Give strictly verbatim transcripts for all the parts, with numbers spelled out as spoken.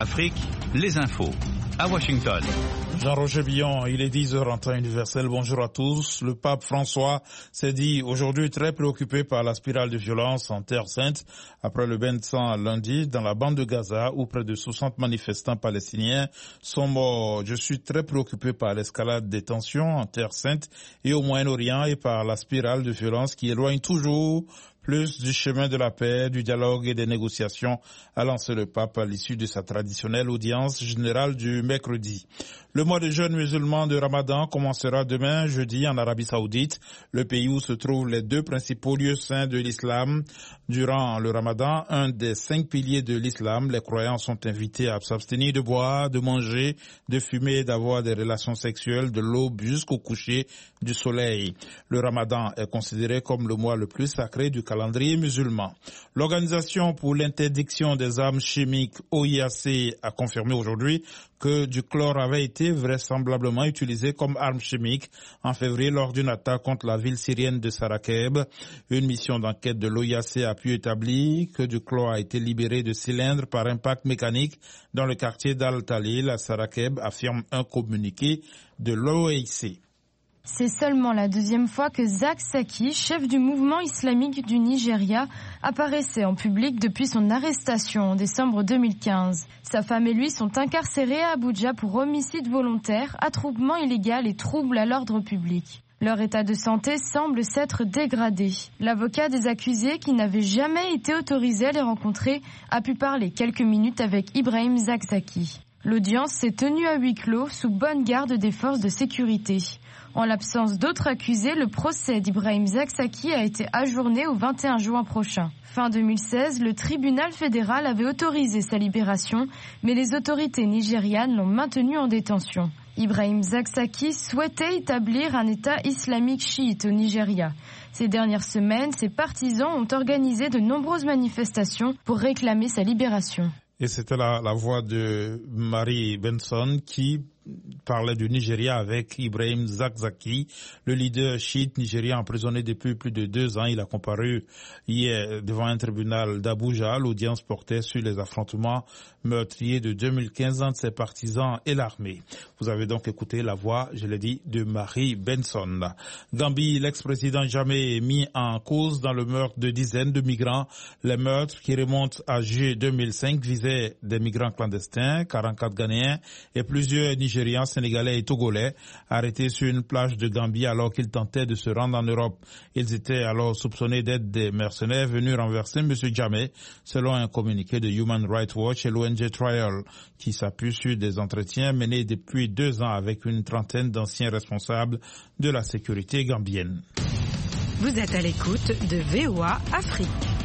Afrique, les infos. À Washington. Jean-Roger Billon, il est dix heures en temps universel. Bonjour à tous. Le pape François s'est dit aujourd'hui très préoccupé par la spirale de violence en Terre Sainte après le bain de sang lundi dans la bande de Gaza où près de soixante manifestants palestiniens sont morts. Je suis très préoccupé par l'escalade des tensions en Terre Sainte et au Moyen-Orient et par la spirale de violence qui éloigne toujours plus du chemin de la paix, du dialogue et des négociations, a lancé le pape à l'issue de sa traditionnelle audience générale du mercredi. Le mois de jeûne musulman de Ramadan commencera demain, jeudi, en Arabie Saoudite, le pays où se trouvent les deux principaux lieux saints de l'islam. Durant le Ramadan, un des cinq piliers de l'islam, les croyants sont invités à s'abstenir de boire, de manger, de fumer et d'avoir des relations sexuelles de l'aube jusqu'au coucher du soleil. Le Ramadan est considéré comme le mois le plus sacré du calendrier musulman. L'Organisation pour l'interdiction des armes chimiques, O I A C, a confirmé aujourd'hui que du chlore avait été vraisemblablement utilisé comme arme chimique en février lors d'une attaque contre la ville syrienne de Sarakeb. Une mission d'enquête de l'O I A C a pu établir que du chlore a été libéré de cylindres par impact mécanique dans le quartier d'Al-Talil à Sarakeb, affirme un communiqué de l'O I A C. C'est seulement la deuxième fois que Zakzaky, chef du mouvement islamique du Nigeria, apparaissait en public depuis son arrestation en décembre deux mille quinze. Sa femme et lui sont incarcérés à Abuja pour homicide volontaire, attroupement illégal et trouble à l'ordre public. Leur état de santé semble s'être dégradé. L'avocat des accusés, qui n'avait jamais été autorisé à les rencontrer, a pu parler quelques minutes avec Ibrahim Zakzaky. L'audience s'est tenue à huis clos sous bonne garde des forces de sécurité. En l'absence d'autres accusés, le procès d'Ibrahim Zakzaky a été ajourné au vingt et un juin prochain. Fin deux mille seize, le tribunal fédéral avait autorisé sa libération, mais les autorités nigérianes l'ont maintenu en détention. Ibrahim Zakzaky souhaitait établir un État islamique chiite au Nigeria. Ces dernières semaines, ses partisans ont organisé de nombreuses manifestations pour réclamer sa libération. Et c'était la, la voix de Marie Benson qui parlait du Nigeria avec Ibrahim Zakzaky, le leader chiite nigérien emprisonné depuis plus de deux ans. Il a comparu hier devant un tribunal d'Abuja. L'audience portait sur les affrontements meurtriers de deux mille quinze entre ses partisans et l'armée. Vous avez donc écouté la voix, je l'ai dit, de Marie Benson. Gambie, l'ex-président Jammeh est mis en cause dans le meurtre de dizaines de migrants. Les meurtres qui remontent à juillet deux mille cinq visaient des migrants clandestins, quarante-quatre Ghanéens et plusieurs Nigérians, Sénégalais et Togolais arrêtés sur une plage de Gambie alors qu'ils tentaient de se rendre en Europe. Ils étaient alors soupçonnés d'être des mercenaires venus renverser M. Jammeh, selon un communiqué de Human Rights Watch et l'O N G Trial, qui s'appuie sur des entretiens menés depuis deux ans avec une trentaine d'anciens responsables de la sécurité gambienne. Vous êtes à l'écoute de V O A Afrique.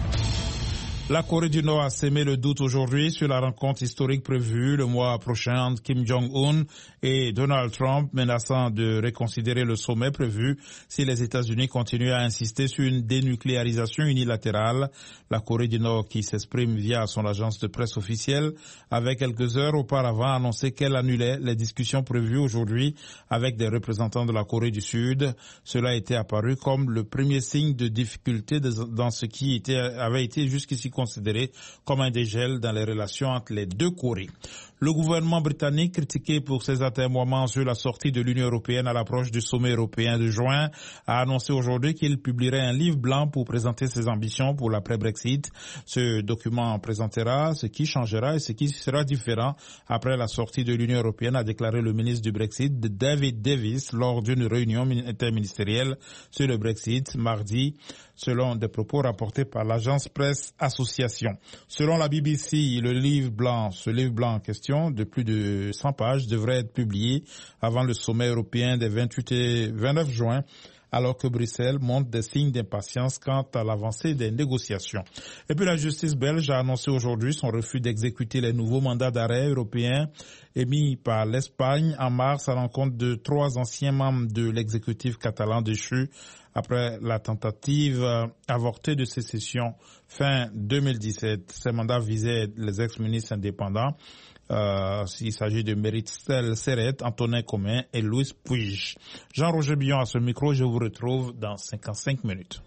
La Corée du Nord a sémé le doute aujourd'hui sur la rencontre historique prévue le mois prochain entre Kim Jong-un et Donald Trump, menaçant de reconsidérer le sommet prévu si les États-Unis continuent à insister sur une dénucléarisation unilatérale. La Corée du Nord, qui s'exprime via son agence de presse officielle, avait quelques heures auparavant annoncé qu'elle annulait les discussions prévues aujourd'hui avec des représentants de la Corée du Sud. Cela était apparu comme le premier signe de difficulté dans ce qui était, avait été jusqu'ici considéré comme un dégel dans les relations entre les deux Corées. Le gouvernement britannique, critiqué pour ses atermoiements sur la sortie de l'Union européenne à l'approche du sommet européen de juin, a annoncé aujourd'hui qu'il publierait un livre blanc pour présenter ses ambitions pour l'après-Brexit. Ce document présentera ce qui changera et ce qui sera différent après la sortie de l'Union européenne, a déclaré le ministre du Brexit, David Davis, lors d'une réunion interministérielle sur le Brexit mardi, selon des propos rapportés par l'agence Presse Association. Selon la B B C, le livre blanc, ce livre blanc en question, de plus de cent pages, devrait être publié avant le sommet européen des vingt-huit et vingt-neuf juin, alors que Bruxelles montre des signes d'impatience quant à l'avancée des négociations. Et puis la justice belge a annoncé aujourd'hui son refus d'exécuter les nouveaux mandats d'arrêt européens émis par l'Espagne en mars à l'encontre de trois anciens membres de l'exécutif catalan déchu après la tentative avortée de sécession fin deux mille dix-sept. Ces mandats visaient les ex-ministres indépendants. Euh, il s'agit de Mérite Serret, Antonin Commun et Louis Puig. Jean-Roger Billon à ce micro, je vous retrouve dans cinquante-cinq minutes.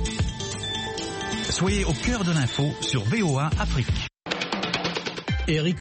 Soyez au cœur de l'info sur V O A Afrique. Eric